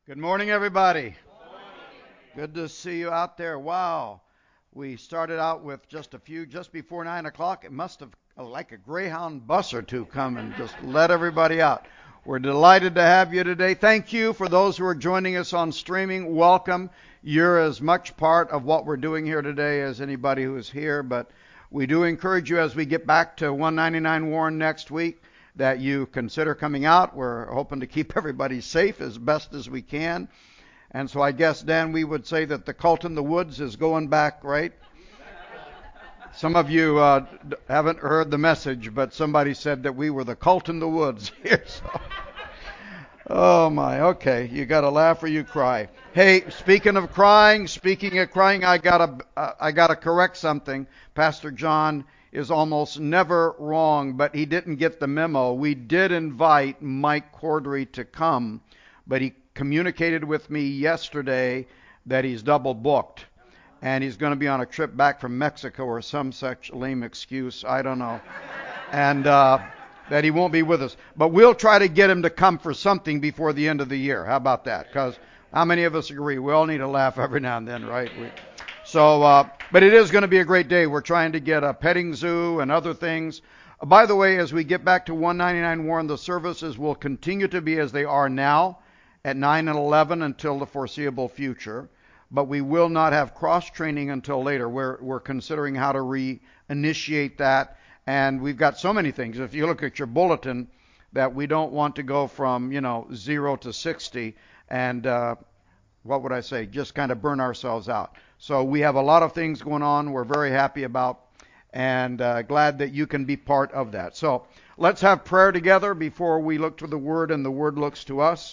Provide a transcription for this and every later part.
Good morning, everybody. Good to see you out there. Wow. We started out with just before 9 o'clock. It must have like a Greyhound bus or two come and just let everybody out. We're delighted to have you today. Thank you for those who are joining us on streaming. Welcome. You're as much part of what we're doing here today as anybody who is here, but we do encourage you as we get back to 199 Warren next week that you consider coming out. We're hoping to keep everybody safe as best as we can. And so I guess, Dan, we would say that the cult in the woods is going back, right? Some of you haven't heard the message, but somebody said that we were the cult in the woods here. So. Oh, my. Okay. You got to laugh or you cry. Hey, speaking of crying, I gotta correct something. Pastor John is almost never wrong, but he didn't get the memo. We did invite Mike Cordery to come, but he communicated with me yesterday that he's double booked, and he's going to be on a trip back from Mexico or some such lame excuse, I don't know, and that he won't be with us. But we'll try to get him to come for something before the end of the year. How about that? Because how many of us agree? We all need a laugh every now and then, right? But it is going to be a great day. We're trying to get a petting zoo and other things. By the way, as we get back to 199 Warren, the services will continue to be as they are now at 9 and 11 until the foreseeable future. But we will not have cross-training until later. We're considering how to reinitiate that. And we've got so many things. If you look at your bulletin, that we don't want to go from, 0 to 60 and, just kind of burn ourselves out. So we have a lot of things going on we're very happy about and glad that you can be part of that. So let's have prayer together before we look to the Word and the Word looks to us.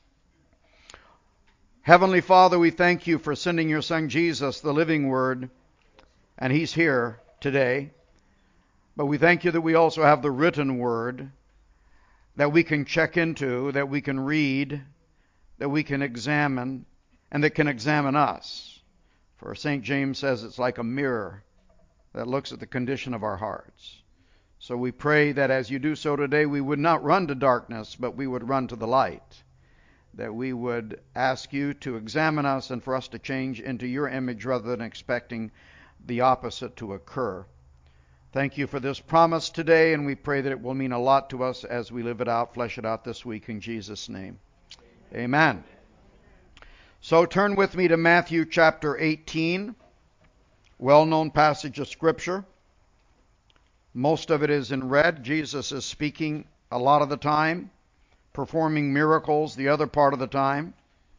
Heavenly Father, we thank you for sending your Son Jesus, the living Word, and He's here today. But we thank you that we also have the written Word that we can check into, that we can read, that we can examine, and that can examine us. For St. James says it's like a mirror that looks at the condition of our hearts. So we pray that as you do so today, we would not run to darkness, but we would run to the light. That we would ask you to examine us and for us to change into your image rather than expecting the opposite to occur. Thank you for this promise today, and we pray that it will mean a lot to us as we live it out, flesh it out this week in Jesus' name. Amen. So turn with me to Matthew chapter 18, well-known passage of Scripture. Most of it is in red. Jesus is speaking a lot of the time, performing miracles the other part of the time.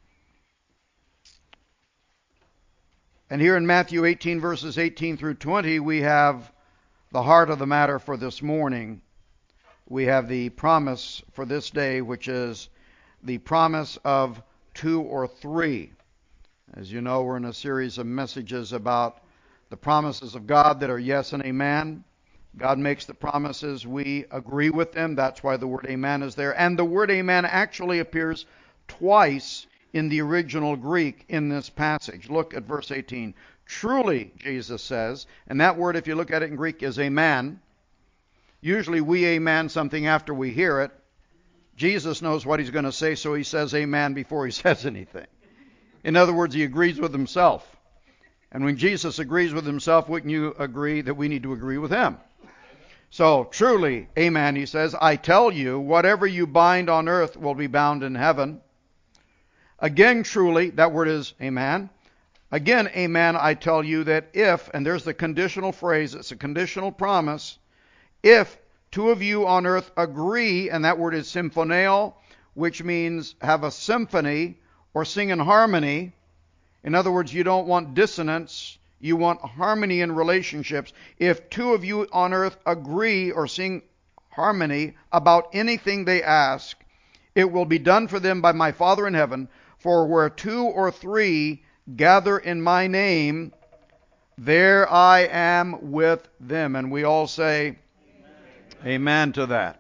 And here in Matthew 18, verses 18 through 20, we have the heart of the matter for this morning. We have the promise for this day, which is the promise of 2 or 3. As you know, we're in a series of messages about the promises of God that are yes and amen. God makes the promises. We agree with them. That's why the word amen is there. And the word amen actually appears twice in the original Greek in this passage. Look at verse 18. Truly, Jesus says, and that word, if you look at it in Greek, is amen. Usually we amen something after we hear it. Jesus knows what he's going to say, so he says amen before he says anything. In other words, he agrees with himself. And when Jesus agrees with himself, wouldn't you agree that we need to agree with him? So, truly, amen, he says, I tell you, whatever you bind on earth will be bound in heaven. Again, truly, that word is amen. Again, amen, I tell you that if, and there's the conditional phrase, it's a conditional promise, if 2 of you on earth agree, and that word is symphoneo, which means have a symphony or sing in harmony. In other words, you don't want dissonance, you want harmony in relationships. If 2 of you on earth agree or sing harmony about anything they ask, it will be done for them by my Father in heaven. For where 2 or 3 gather in my name, there I am with them. And we all say, amen to that.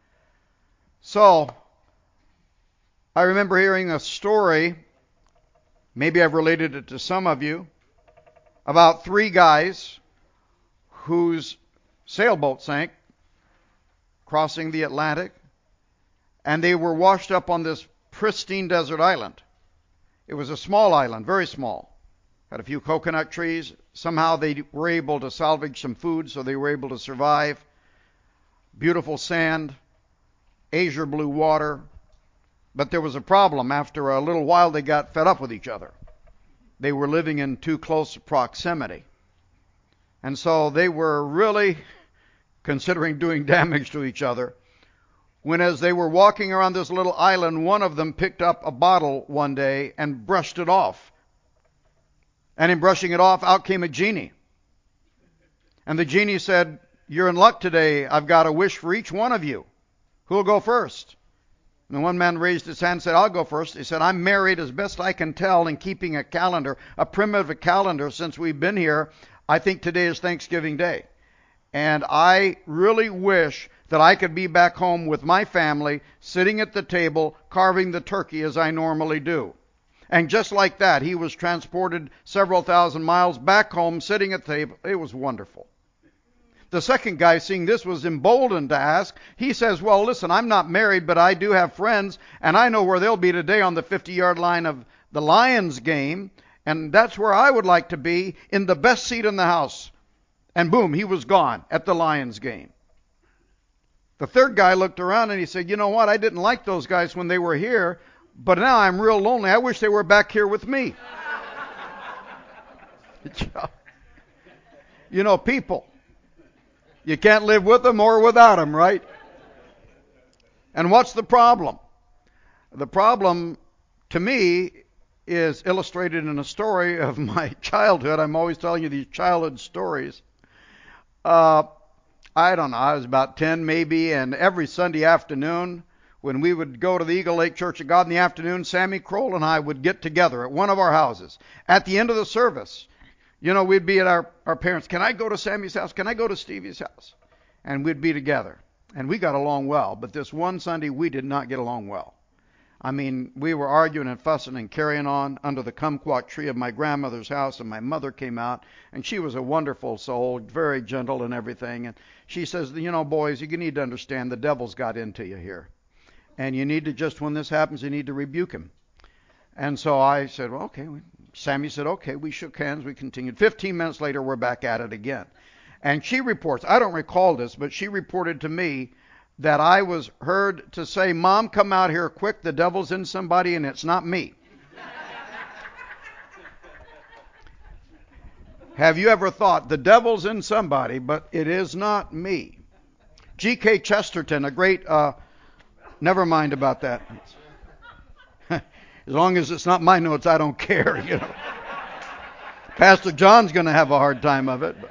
So, I remember hearing a story, maybe I've related it to some of you, about 3 guys whose sailboat sank crossing the Atlantic, and they were washed up on this pristine desert island. It was a small island, very small. Had a few coconut trees. Somehow they were able to salvage some food, so they were able to survive. Beautiful sand, azure blue water. But there was a problem. After a little while, they got fed up with each other. They were living in too close proximity. And so they were really considering doing damage to each other. When as they were walking around this little island, one of them picked up a bottle one day and brushed it off. And in brushing it off, out came a genie. And the genie said, "You're in luck today. I've got a wish for each one of you. Who'll go first?" And the one man raised his hand and said, "I'll go first." He said, "I'm married as best I can tell and keeping a calendar, a primitive calendar since we've been here. I think today is Thanksgiving Day. And I really wish that I could be back home with my family, sitting at the table, carving the turkey as I normally do." And just like that, he was transported several thousand miles back home, sitting at the table. It was wonderful. The second guy, seeing this, was emboldened to ask. He says, "Well, listen, I'm not married, but I do have friends, and I know where they'll be today on the 50-yard line of the Lions game, and that's where I would like to be, in the best seat in the house." And boom, he was gone at the Lions game. The third guy looked around and he said, "You know what? I didn't like those guys when they were here, but now I'm real lonely. I wish they were back here with me." You know, people, you can't live with them or without them, right? And what's the problem? The problem, to me, is illustrated in a story of my childhood. I'm always telling you these childhood stories. I don't know, I was about 10 maybe, and every Sunday afternoon when we would go to the Eagle Lake Church of God in the afternoon, Sammy Kroll and I would get together at one of our houses. At the end of the service, you know, we'd be at our parents', "Can I go to Sammy's house? Can I go to Stevie's house?" And we'd be together. And we got along well, but this one Sunday we did not get along well. I mean, we were arguing and fussing and carrying on under the kumquat tree of my grandmother's house, and my mother came out, and she was a wonderful soul, very gentle and everything. And she says, "You know, boys, you need to understand the devil's got into you here. And you need to just, when this happens, you need to rebuke him." And so I said, "Well, okay." Sammy said, "Okay." We shook hands. We continued. 15 minutes later, we're back at it again. And she reports, I don't recall this, but she reported to me that I was heard to say, "Mom, come out here quick. The devil's in somebody and it's not me." Have you ever thought, the devil's in somebody, but it is not me? G.K. Chesterton, a great, never mind about that. As long as it's not my notes, I don't care, you know. Pastor John's going to have a hard time of it.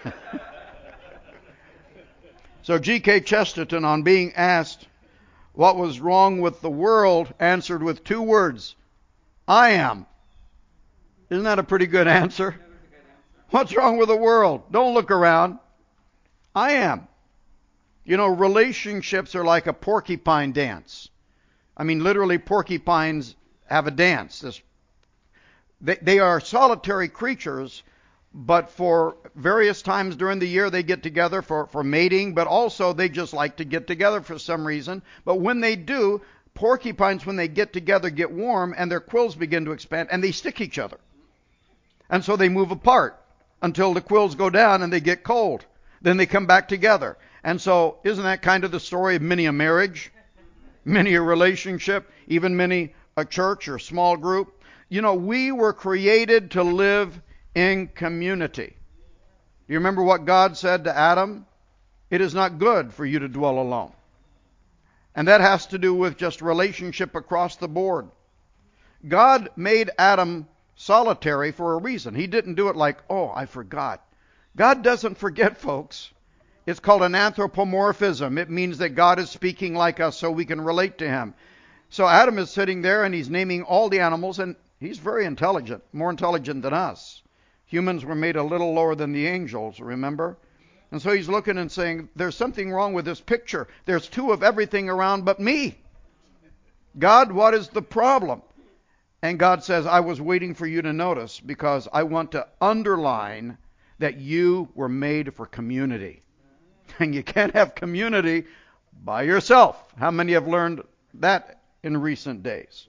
So G.K. Chesterton, on being asked what was wrong with the world, answered with 2 words: "I am." Isn't that a pretty good answer? What's wrong with the world? Don't look around. I am. You know, relationships are like a porcupine dance. I mean, literally, porcupines have a dance. They are solitary creatures, but for various times during the year they get together for mating, but also they just like to get together for some reason. But when they do, porcupines, when they get together, get warm and their quills begin to expand and they stick each other. And so they move apart until the quills go down and they get cold. Then they come back together. And so isn't that kind of the story of many a marriage, many a relationship, even many a church or small group? You know, we were created to live in community. You remember what God said to Adam? "It is not good for you to dwell alone." And that has to do with just relationship across the board. God made Adam solitary for a reason. He didn't do it like, "Oh, I forgot." God doesn't forget, folks. It's called an anthropomorphism. It means that God is speaking like us so we can relate to him. So Adam is sitting there and he's naming all the animals, and he's very intelligent, more intelligent than us. Humans were made a little lower than the angels, remember? And so he's looking and saying, "There's something wrong with this picture. There's 2 of everything around but me. God, what is the problem?" And God says, "I was waiting for you to notice because I want to underline that you were made for community. And you can't have community by yourself." How many have learned that in recent days?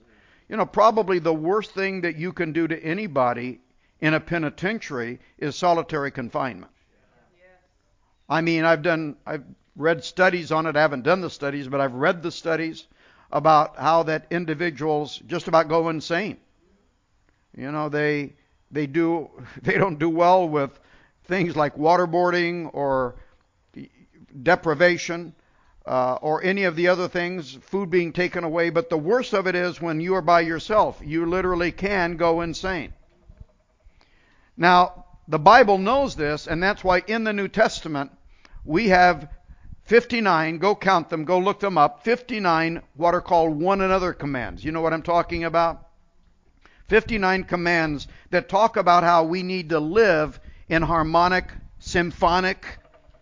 Probably the worst thing that you can do to anybody in a penitentiary is solitary confinement. I mean, I've read studies on it. I haven't done the studies, but I've read the studies about how that individuals just about go insane. They don't do well with things like waterboarding or deprivation or any of the other things, food being taken away. But the worst of it is when you are by yourself. You literally can go insane. Now, the Bible knows this, and that's why in the New Testament we have 59, go count them, go look them up, 59 what are called one another commands. You know what I'm talking about? 59 commands that talk about how we need to live in harmonic, symphonic,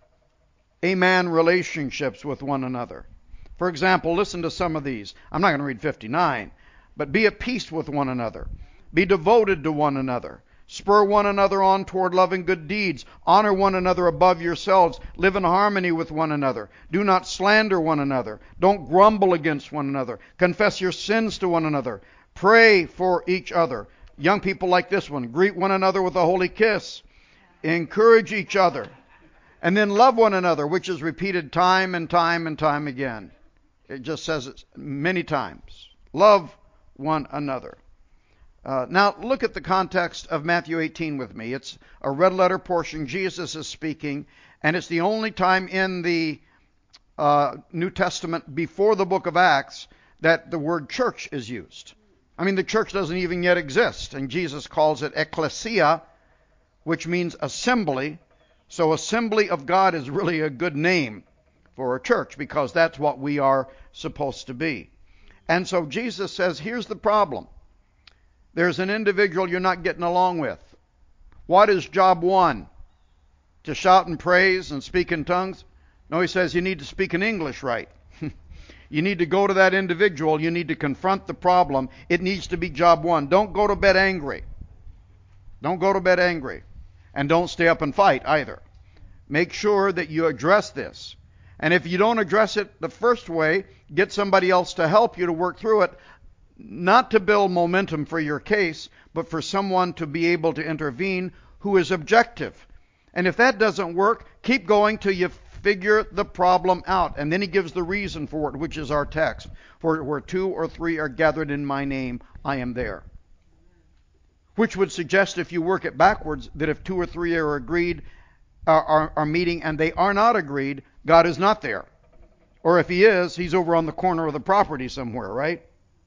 amen, relationships with one another. For example, listen to some of these. I'm not going to read 59, but be at peace with one another. Be devoted to one another. Spur one another on toward love and good deeds. Honor one another above yourselves. Live in harmony with one another. Do not slander one another. Don't grumble against one another. Confess your sins to one another. Pray for each other. Young people like this one. Greet one another with a holy kiss. Encourage each other. And then love one another, which is repeated time and time and time again. It just says it many times. Love one another. Now, look at the context of Matthew 18 with me. It's a red letter portion. Jesus is speaking, and it's the only time in the New Testament before the book of Acts that the word church is used. I mean, the church doesn't even yet exist, and Jesus calls it ecclesia, which means assembly. So assembly of God is really a good name for a church because that's what we are supposed to be. And so Jesus says, here's the problem. There's an individual you're not getting along with. What is job one? To shout and praise and speak in tongues? No, he says you need to speak in English right. You need to go to that individual. You need to confront the problem. It needs to be job one. Don't go to bed angry. Don't go to bed angry. And don't stay up and fight either. Make sure that you address this. And if you don't address it the first way, get somebody else to help you to work through it. Not to build momentum for your case, but for someone to be able to intervene who is objective. And if that doesn't work, keep going till you figure the problem out. And then he gives the reason for it, which is our text. For where 2 or 3 are gathered in my name, I am there. Which would suggest, if you work it backwards, that if 2 or 3 are agreed, are meeting and they are not agreed, God is not there. Or if he is, he's over on the corner of the property somewhere, right?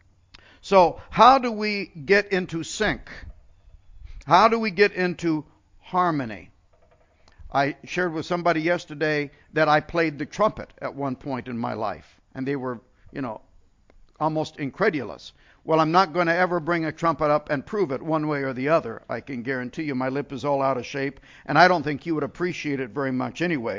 So how do we get into sync? How do we get into harmony? I shared with somebody yesterday that I played the trumpet at one point in my life. And they were, almost incredulous. Well, I'm not going to ever bring a trumpet up and prove it one way or the other. I can guarantee you my lip is all out of shape. And I don't think you would appreciate it very much anyway.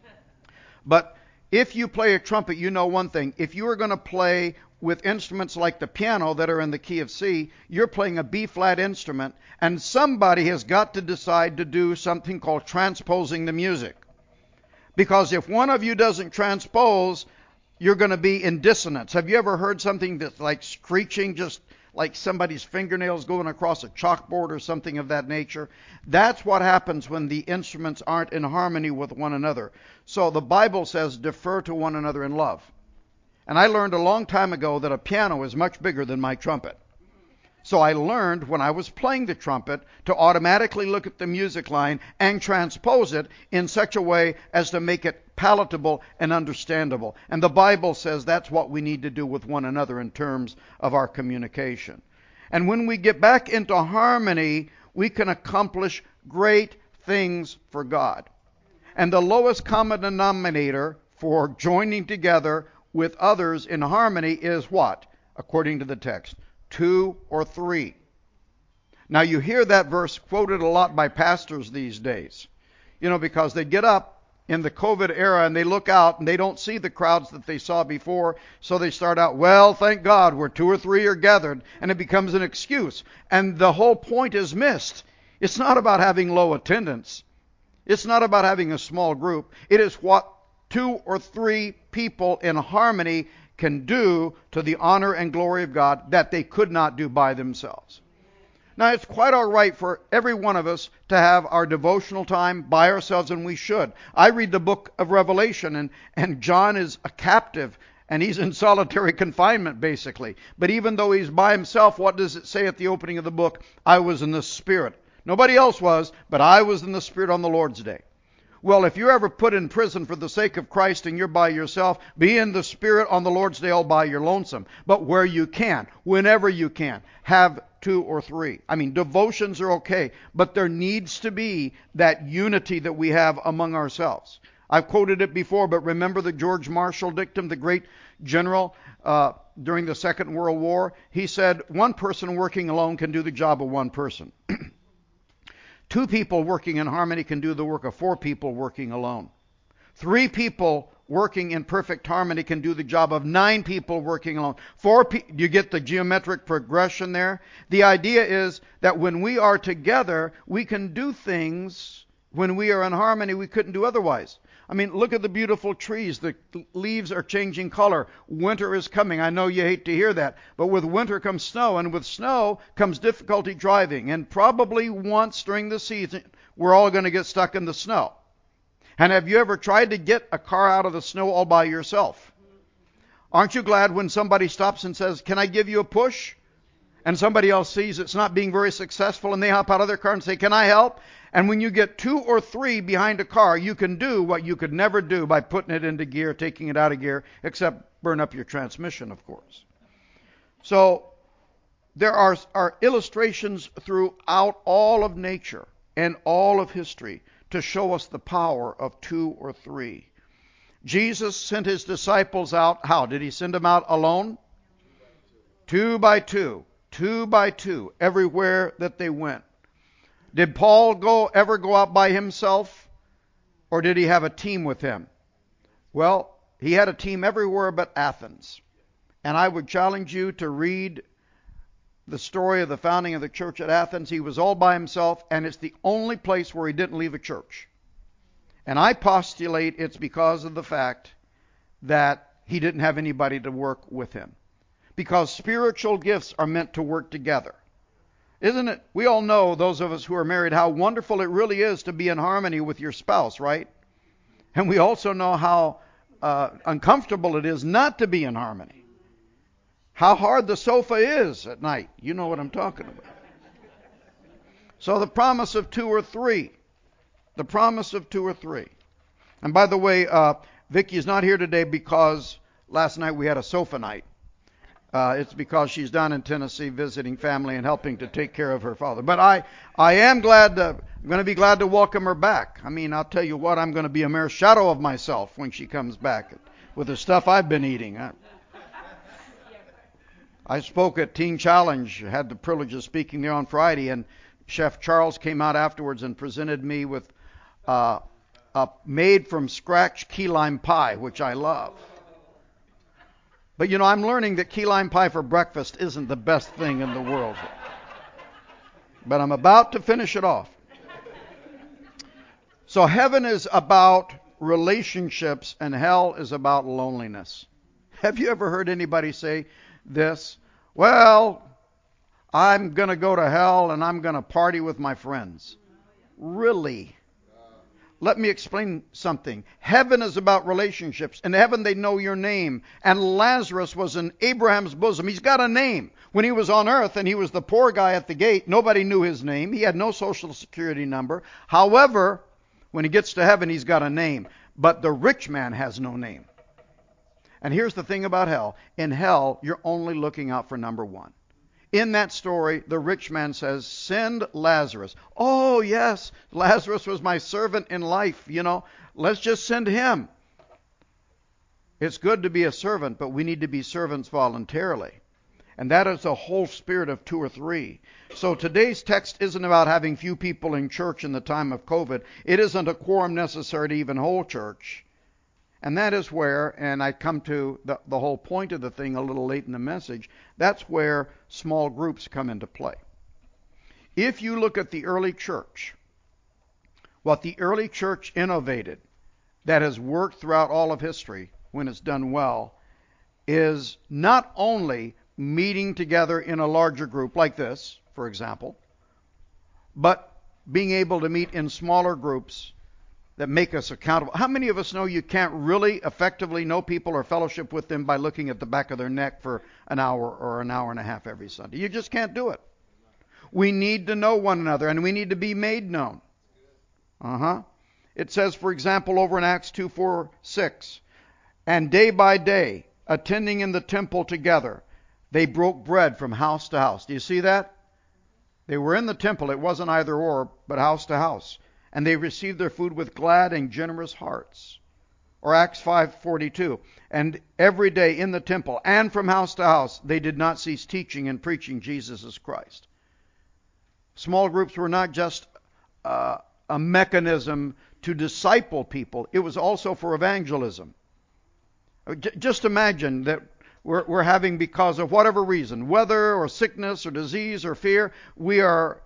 But if you play a trumpet, you know one thing. If you are going to play with instruments like the piano that are in the key of C, you're playing a B-flat instrument, and somebody has got to decide to do something called transposing the music. Because if one of you doesn't transpose, you're going to be in dissonance. Have you ever heard something that's like screeching, just like somebody's fingernails going across a chalkboard or something of that nature? That's what happens when the instruments aren't in harmony with one another. So the Bible says defer to one another in love. And I learned a long time ago that a piano is much bigger than my trumpet. So I learned when I was playing the trumpet to automatically look at the music line and transpose it in such a way as to make it palatable and understandable. And the Bible says that's what we need to do with one another in terms of our communication. And when we get back into harmony, we can accomplish great things for God. And the lowest common denominator for joining together with others in harmony is what? According to the text, 2 or 3. Now you hear that verse quoted a lot by pastors these days. Because they get up in the COVID era and they look out and they don't see the crowds that they saw before. So they start out, well, thank God where 2 or 3 are gathered, and it becomes an excuse. And the whole point is missed. It's not about having low attendance. It's not about having a small group. It is what 2 or 3 people in harmony can do to the honor and glory of God that they could not do by themselves. Now, it's quite all right for every one of us to have our devotional time by ourselves, and we should. I read the book of Revelation, and John is a captive, and he's in solitary confinement, basically. But even though he's by himself, what does it say at the opening of the book? I was in the Spirit. Nobody else was, but I was in the Spirit on the Lord's day. Well, if you're ever put in prison for the sake of Christ and you're by yourself, be in the Spirit on the Lord's day all by your lonesome. But where you can, whenever you can, have 2 or 3. I mean, devotions are okay, but there needs to be that unity that we have among ourselves. I've quoted it before, but remember the George Marshall dictum, the great general during the Second World War? He said, one person working alone can do the job of one person. 2 people working in harmony can do the work of 4 people working alone. 3 people working in perfect harmony can do the job of 9 people working alone. You get the geometric progression there? The idea is that when we are together, we can do things when we are in harmony we couldn't do otherwise. I mean, look at the beautiful trees. The leaves are changing color. Winter is coming. I know you hate to hear that. But with winter comes snow, and with snow comes difficulty driving. And probably once during the season, we're all going to get stuck in the snow. And have you ever tried to get a car out of the snow all by yourself? Aren't you glad when somebody stops and says, can I give you a push? And somebody else sees it's not being very successful, and they hop out of their car and say, can I help? And when you get 2 or 3 behind a car, you can do what you could never do by putting it into gear, taking it out of gear, except burn up your transmission, of course. So there are illustrations throughout all of nature and all of history to show us the power of 2 or 3. Jesus sent his disciples out. How? Did he send them out alone? 2 by 2. 2 by 2. Everywhere that they went. Did Paul ever go out by himself? Or did he have a team with him? Well, he had a team everywhere but Athens. And I would challenge you to read the story of the founding of the church at Athens. He was all by himself, and it's the only place where he didn't leave a church. And I postulate it's because of the fact that he didn't have anybody to work with him. Because spiritual gifts are meant to work together. Isn't it? We all know, those of us who are married, how wonderful it really is to be in harmony with your spouse, right? And we also know how uncomfortable it is not to be in harmony. How hard the sofa is at night. You know what I'm talking about. So the promise of 2 or 3. The promise of 2 or 3. And by the way, Vicki is not here today because last night we had a sofa night. It's because she's down in Tennessee visiting family and helping to take care of her father. But I am glad, I'm going to be glad to welcome her back. I mean, I'll tell you what, I'm going to be a mere shadow of myself when she comes back with the stuff I've been eating. I spoke at Teen Challenge, had the privilege of speaking there on Friday, and Chef Charles came out afterwards and presented me with a made from scratch key lime pie, which I love. But you know, I'm learning that key lime pie for breakfast isn't the best thing in the world. But I'm about to finish it off. So heaven is about relationships and hell is about loneliness. Have you ever heard anybody say this? Well, I'm going to go to hell and I'm going to party with my friends. Really? Let me explain something. Heaven is about relationships. In heaven they know your name. And Lazarus was in Abraham's bosom. He's got a name. When he was on earth and he was the poor guy at the gate, nobody knew his name. He had no social security number. However, when he gets to heaven, he's got a name. But the rich man has no name. And here's the thing about hell. In hell, you're only looking out for number 1. In that story, the rich man says, send Lazarus. Oh, yes, Lazarus was my servant in life, you know. Let's just send him. It's good to be a servant, but we need to be servants voluntarily. And that is the whole spirit of 2 or 3. So today's text isn't about having few people in church in the time of COVID. It isn't a quorum necessary to even hold church. And that is where, and I come to the whole point of the thing a little late in the message, that's where small groups come into play. If you look at the early church, what the early church innovated that has worked throughout all of history when it's done well is not only meeting together in a larger group like this, for example, but being able to meet in smaller groups that make us accountable. How many of us know you can't really effectively know people or fellowship with them by looking at the back of their neck for an hour or an hour and a half every Sunday? You just can't do it. We need to know one another, and we need to be made known. It says, for example, over in Acts 2:4-6, and day by day, attending in the temple together, they broke bread from house to house. Do you see that? They were in the temple. It wasn't either or, but house to house. And they received their food with glad and generous hearts. Or Acts 5:42, and every day in the temple and from house to house, they did not cease teaching and preaching Jesus as Christ. Small groups were not just a mechanism to disciple people. It was also for evangelism. Just imagine that we're having, because of whatever reason, weather or sickness or disease or fear, we are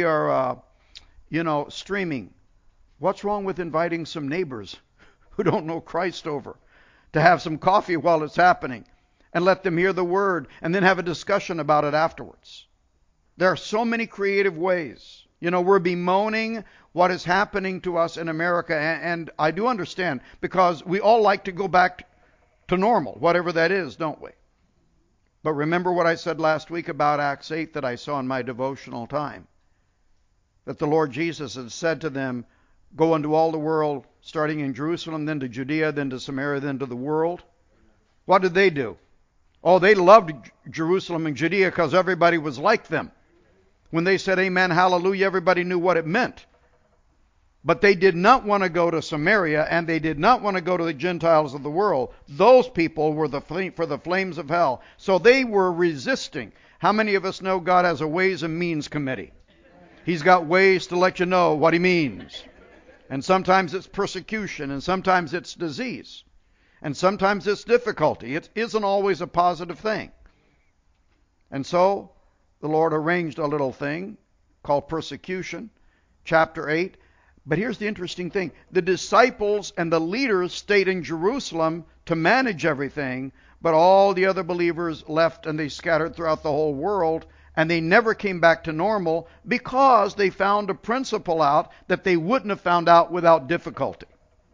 streaming. What's wrong with inviting some neighbors who don't know Christ over to have some coffee while it's happening and let them hear the word and then have a discussion about it afterwards? There are so many creative ways. We're bemoaning what is happening to us in America, and I do understand, because we all like to go back to normal, whatever that is, don't we? But remember what I said last week about Acts 8 that I saw in my devotional time, that the Lord Jesus had said to them, go into all the world, starting in Jerusalem, then to Judea, then to Samaria, then to the world. What did they do? Oh, they loved Jerusalem and Judea because everybody was like them. When they said amen, hallelujah, everybody knew what it meant. But they did not want to go to Samaria, and they did not want to go to the Gentiles of the world. Those people were for the flames of hell. So they were resisting. How many of us know God has a Ways and Means Committee? He's got ways to let you know what He means. And sometimes it's persecution, and sometimes it's disease, and sometimes it's difficulty. It isn't always a positive thing. And so the Lord arranged a little thing called persecution, chapter 8. But here's the interesting thing. The disciples and the leaders stayed in Jerusalem to manage everything, but all the other believers left and they scattered throughout the whole world, and they never came back to normal because they found a principle out that they wouldn't have found out without difficulty.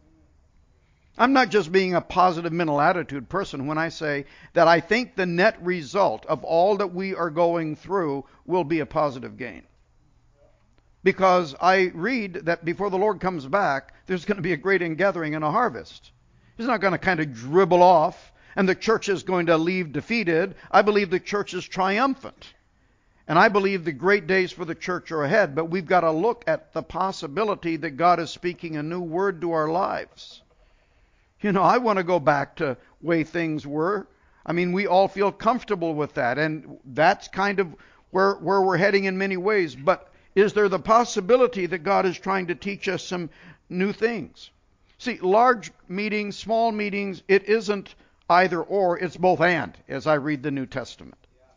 I'm not just being a positive mental attitude person when I say that I think the net result of all that we are going through will be a positive gain. Because I read that before the Lord comes back, there's going to be a great ingathering and a harvest. He's not going to kind of dribble off and the church is going to leave defeated. I believe the church is triumphant. And I believe the great days for the church are ahead. But we've got to look at the possibility that God is speaking a new word to our lives. I want to go back to the way things were. I mean, we all feel comfortable with that. And that's kind of where we're heading in many ways. But is there the possibility that God is trying to teach us some new things? See, large meetings, small meetings, it isn't either or, it's both and, as I read the New Testament.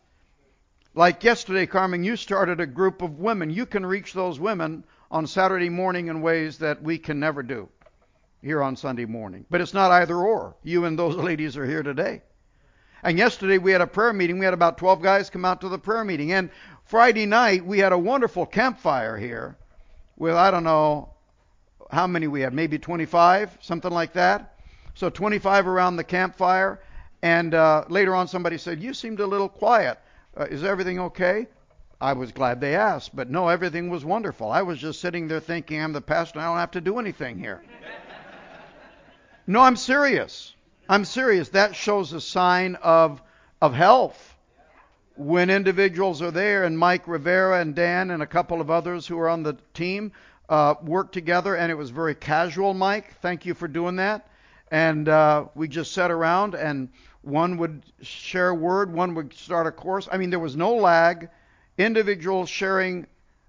Like yesterday, Carmen, you started a group of women. You can reach those women on Saturday morning in ways that we can never do here on Sunday morning. But it's not either or. You and those ladies are here today. And yesterday we had a prayer meeting. We had about 12 guys come out to the prayer meeting. And Friday night we had a wonderful campfire here with, I don't know how many we had, maybe 25, something like that. So 25 around the campfire. And later on somebody said, you seemed a little quiet. Is everything okay? I was glad they asked, but no, everything was wonderful. I was just sitting there thinking, I'm the pastor, I don't have to do anything here. No, I'm serious. I'm serious. That shows a sign of health. When individuals are there, and Mike Rivera and Dan and a couple of others who are on the team worked together, and it was very casual, Mike. Thank you for doing that. And we just sat around, and one would share a word, one would start a course. I mean, there was no lag. Individuals sharing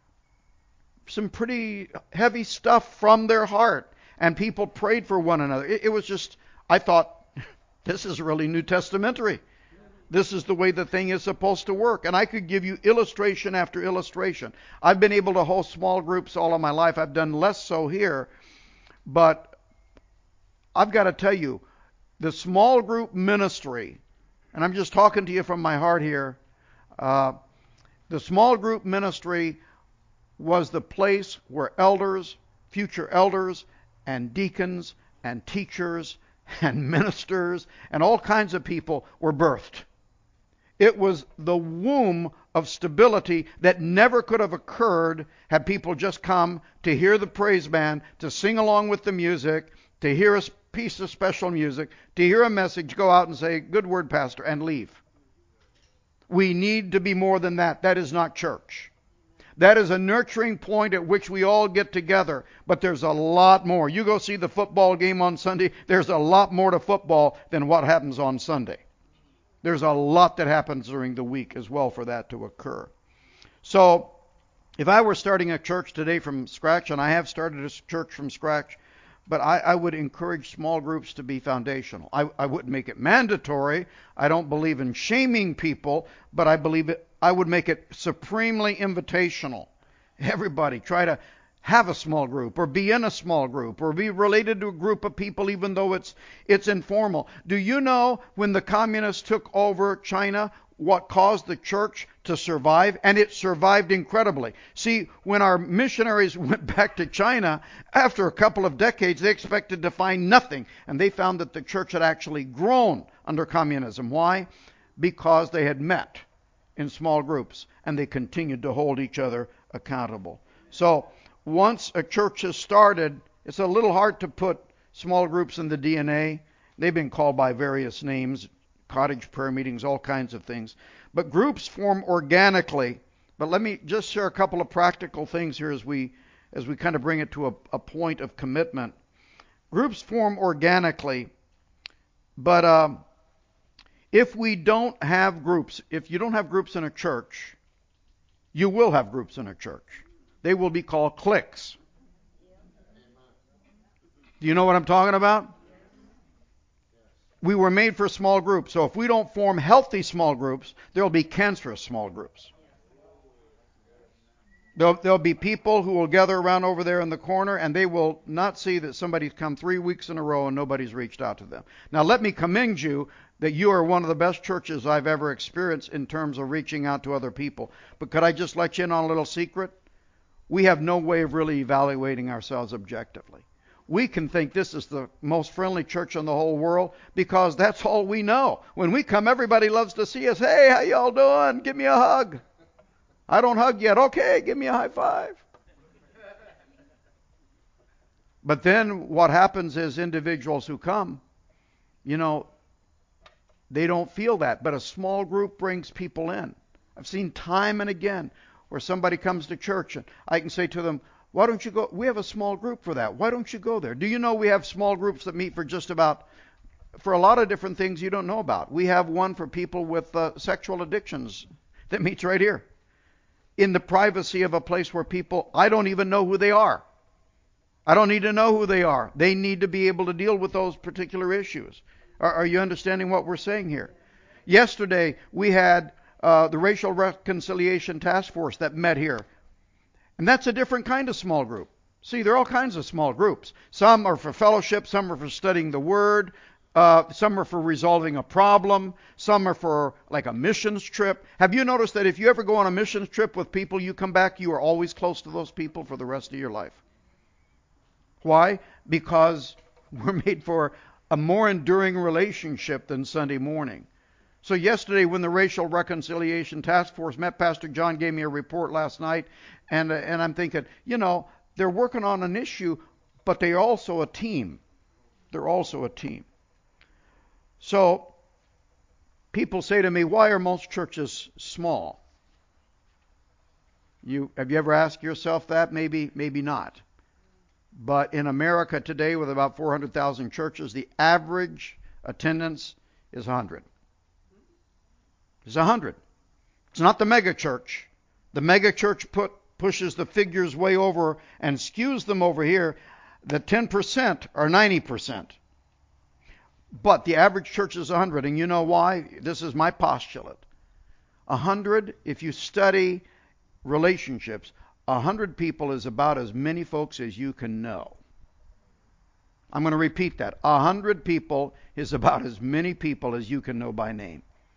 some pretty heavy stuff from their heart, and people prayed for one another. It was just, I thought, this is really New Testamentary. This is the way the thing is supposed to work. And I could give you illustration after illustration. I've been able to host small groups all of my life. I've done less so here. But I've got to tell you, the small group ministry and I'm just talking to you from my heart here, the small group ministry was the place where elders, future elders, and deacons, and teachers, and ministers, and all kinds of people were birthed. It was the womb of stability that never could have occurred had people just come to hear the praise band, to sing along with the music, to hear a piece of special music, to hear a message, go out and say, "Good word, Pastor," and leave. We need to be more than that. That is not church. That is a nurturing point at which we all get together. But there's a lot more. You go see the football game on Sunday, there's a lot more to football than what happens on Sunday. There's a lot that happens during the week as well for that to occur. So, if I were starting a church today from scratch, and I have started a church from scratch, but I would encourage small groups to be foundational. I wouldn't make it mandatory. I don't believe in shaming people, but I would make it supremely invitational. Everybody try to have a small group, or be in a small group, or be related to a group of people even though it's informal. Do you know when the communists took over China, what caused the church to survive? And it survived incredibly. See, when our missionaries went back to China, after a couple of decades, they expected to find nothing. And they found that the church had actually grown under communism. Why? Because they had met in small groups, and they continued to hold each other accountable. So, once a church has started, it's a little hard to put small groups in the DNA. They've been called by various names, cottage prayer meetings, all kinds of things. But groups form organically. But let me just share a couple of practical things here as we kind of bring it to a point of commitment. Groups form organically, but if we don't have groups, if you don't have groups in a church, you will have groups in a church. They will be called cliques. Do you know what I'm talking about? We were made for small groups. So if we don't form healthy small groups, there will be cancerous small groups. There'll be people who will gather around over there in the corner, and they will not see that somebody's come 3 weeks in a row and nobody's reached out to them. Now let me commend you that you are one of the best churches I've ever experienced in terms of reaching out to other people. But could I just let you in on a little secret? We have no way of really evaluating ourselves objectively. We can think this is the most friendly church in the whole world because that's all we know. When we come, everybody loves to see us. "Hey, how y'all doing? Give me a hug." "I don't hug yet." "Okay, give me a high five." But then what happens is individuals who come, they don't feel that. But a small group brings people in. I've seen time and again where somebody comes to church and I can say to them, "Why don't you go? We have a small group for that. Why don't you go there?" Do you know we have small groups that meet for a lot of different things you don't know about? We have one for people with sexual addictions that meets right here in the privacy of a place where I don't even know who they are. I don't need to know who they are. They need to be able to deal with those particular issues. Are you understanding what we're saying here? Yesterday, we had the Racial Reconciliation Task Force that met here. And that's a different kind of small group. See, there are all kinds of small groups. Some are for fellowship, some are for studying the Word, some are for resolving a problem, some are for like a missions trip. Have you noticed that if you ever go on a missions trip with people, you come back, you are always close to those people for the rest of your life? Why? Because we're made for a more enduring relationship than Sunday morning. So yesterday when the Racial Reconciliation Task Force met, Pastor John gave me a report last night, and I'm thinking, they're working on an issue, but they're also a team. They're also a team. So people say to me, "Why are most churches small?" Have you ever asked yourself that? Maybe not. But in America today, with about 400,000 churches, the average attendance is 100. It's 100. It's not the mega church. The mega church pushes the figures way over and skews them over here. The 10% are 90%. But the average church is 100. And you know why? This is my postulate. 100, if you study relationships, 100 people is about as many folks as you can know. I'm going to repeat that. 100 people is about as many people as you can know by name.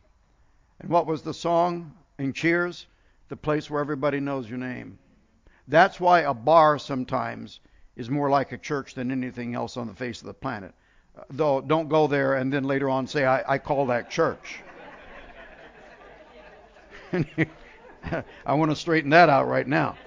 And what was the song in Cheers? The place where everybody knows your name. That's why a bar sometimes is more like a church than anything else on the face of the planet. Though, don't go there and then later on say, I call that church. I want to straighten that out right now.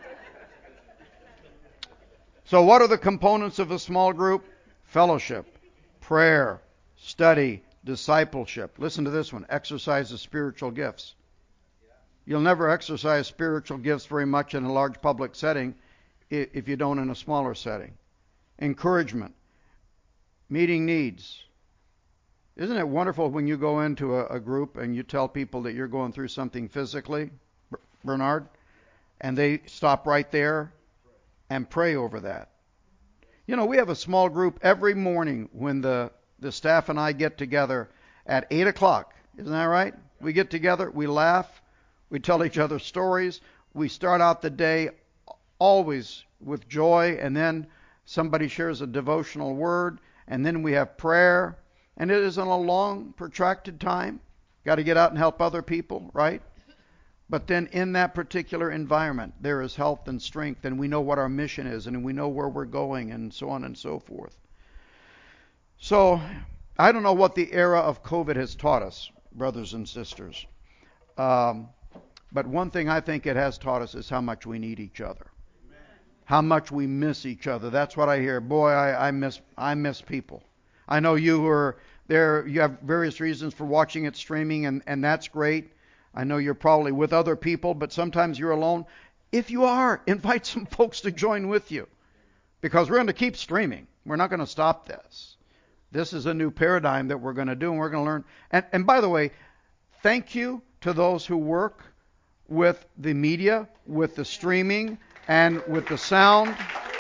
So what are the components of a small group? Fellowship, prayer, study, discipleship. Listen to this one. Exercise of spiritual gifts. You'll never exercise spiritual gifts very much in a large public setting if you don't in a smaller setting. Encouragement. Meeting needs. Isn't it wonderful when you go into a group and you tell people that you're going through something physically, Bernard, and they stop right there and pray over that? You know, we have a small group every morning when the staff and I get together at 8 o'clock. Isn't that right? We get together, we laugh, we tell each other stories. We start out the day always with joy, and then somebody shares a devotional word, and then we have prayer. And it isn't a long, protracted time. Got to get out and help other people, right? But then in that particular environment, there is health and strength, and we know what our mission is, and we know where we're going, and so on and so forth. So I don't know what the era of COVID has taught us, brothers and sisters. But one thing I think it has taught us is how much we need each other. How much we miss each other. That's what I hear. Boy, I miss people. I know you are there. You have various reasons for watching it streaming, and that's great. I know you're probably with other people, but sometimes you're alone. If you are, invite some folks to join with you, because we're going to keep streaming. We're not going to stop this. This is a new paradigm that we're going to do, and we're going to learn. And by the way, thank you to those who work with the media, with the streaming, and with the sound.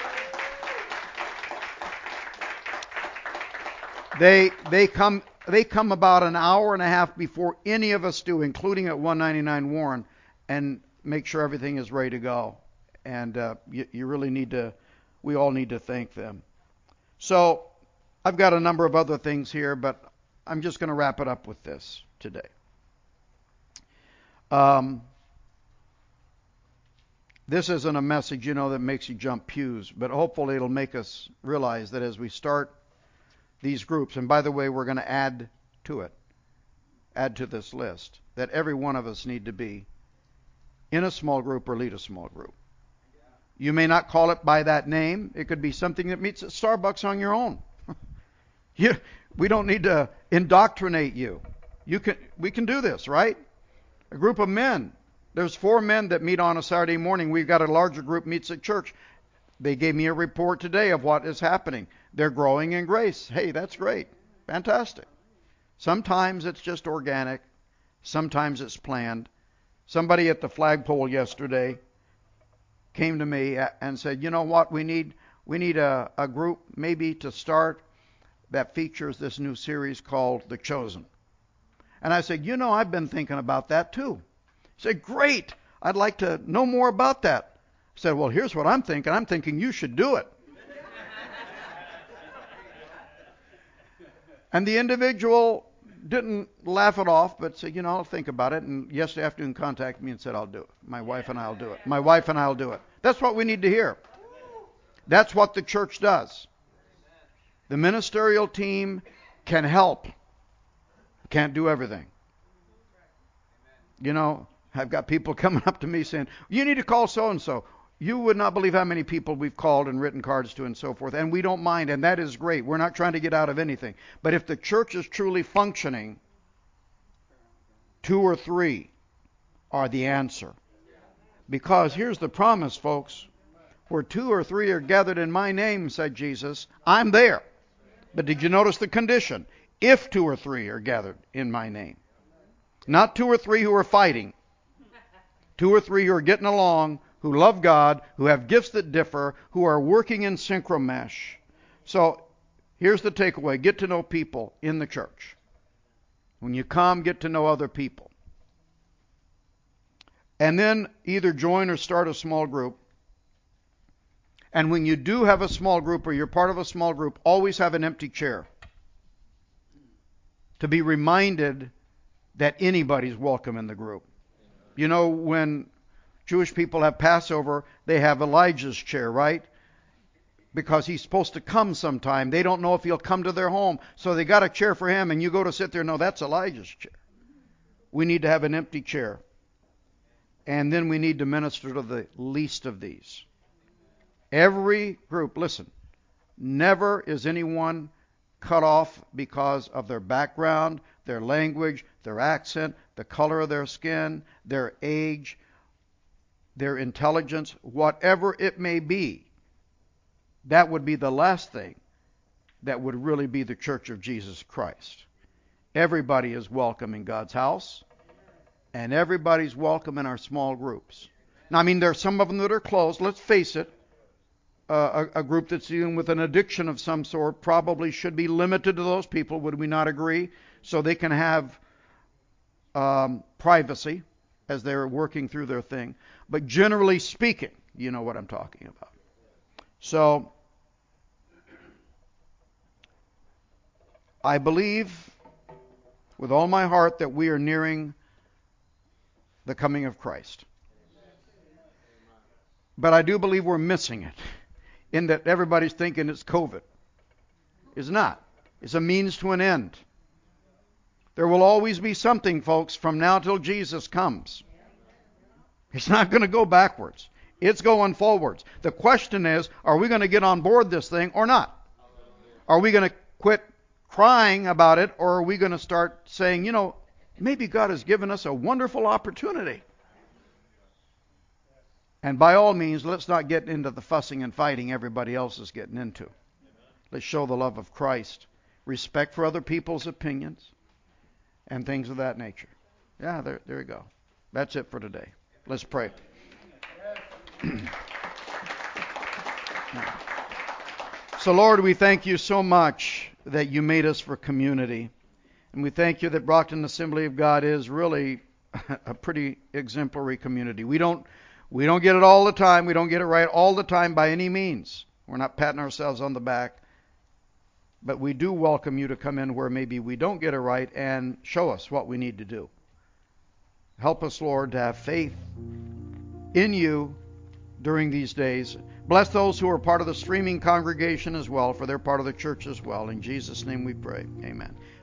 They come about an hour and a half before any of us do, including at 199 Warren, and make sure everything is ready to go. And you really need to, we all need to thank them. So I've got a number of other things here, but I'm just going to wrap it up with this today. This isn't a message, that makes you jump pews, but hopefully it'll make us realize that as we start these groups, and by the way, we're going to add to this list, that every one of us need to be in a small group or lead a small group. You may not call it by that name. It could be something that meets at Starbucks on your own. We don't need to indoctrinate you. We can do this, right? A group of men. There's 4 men that meet on a Saturday morning. We've got a larger group meets at church. They gave me a report today of what is happening. They're growing in grace. Hey, that's great. Fantastic. Sometimes it's just organic. Sometimes it's planned. Somebody at the flagpole yesterday came to me and said, you know what, we need a group maybe to start that features this new series called The Chosen. And I said, I've been thinking about that too. He said, great. I'd like to know more about that. I said, well, here's what I'm thinking. I'm thinking you should do it. And the individual didn't laugh it off, but said, I'll think about it. And yesterday afternoon contacted me and said, I'll do it. My wife and I'll do it. My wife and I'll do it. That's what we need to hear. That's what the church does. The ministerial team can help. Can't do everything. I've got people coming up to me saying, you need to call so-and-so. You would not believe how many people we've called and written cards to and so forth. And we don't mind, and that is great. We're not trying to get out of anything. But if the church is truly functioning, 2 or 3 are the answer. Because here's the promise, folks. Where 2 or 3 are gathered in my name, said Jesus, I'm there. But did you notice the condition? If 2 or 3 are gathered in my name. Not 2 or 3 who are fighting. 2 or 3 who are getting along, who love God, who have gifts that differ, who are working in synchromesh. So here's the takeaway. Get to know people in the church. When you come, get to know other people. And then either join or start a small group. And when you do have a small group or you're part of a small group, always have an empty chair. To be reminded that anybody's welcome in the group. You know, when Jewish people have Passover, they have Elijah's chair, right? Because he's supposed to come sometime. They don't know if he'll come to their home. So they got a chair for him, and you go to sit there. No, that's Elijah's chair. We need to have an empty chair. And then we need to minister to the least of these. Every group, listen, never is anyone cut off because of their background, their language, their accent, the color of their skin, their age, their intelligence, whatever it may be. That would be the last thing that would really be the Church of Jesus Christ. Everybody is welcome in God's house, and everybody's welcome in our small groups. Now, I mean, there are some of them that are closed. Let's face it. A group that's dealing with an addiction of some sort probably should be limited to those people. Would we not agree? So they can have privacy as they're working through their thing. But generally speaking, you know what I'm talking about. So I believe with all my heart that we are nearing the coming of Christ. But I do believe we're missing it, in that everybody's thinking it's COVID. It's not. It's a means to an end. There will always be something, folks, from now till Jesus comes. It's not going to go backwards. It's going forwards. The question is, are we going to get on board this thing or not? Are we going to quit crying about it, or are we going to start saying, you know, maybe God has given us a wonderful opportunity? And by all means, let's not get into the fussing and fighting everybody else is getting into. Let's show the love of Christ, respect for other people's opinions, and things of that nature. Yeah, there you go. That's it for today. Let's pray. So, Lord, we thank you so much that you made us for community. And we thank you that Brockton Assembly of God is really a pretty exemplary community. We don't get it all the time. We don't get it right all the time by any means. We're not patting ourselves on the back. But we do welcome you to come in where maybe we don't get it right and show us what we need to do. Help us, Lord, to have faith in you during these days. Bless those who are part of the streaming congregation as well, for they're part of the church as well. In Jesus' name we pray. Amen.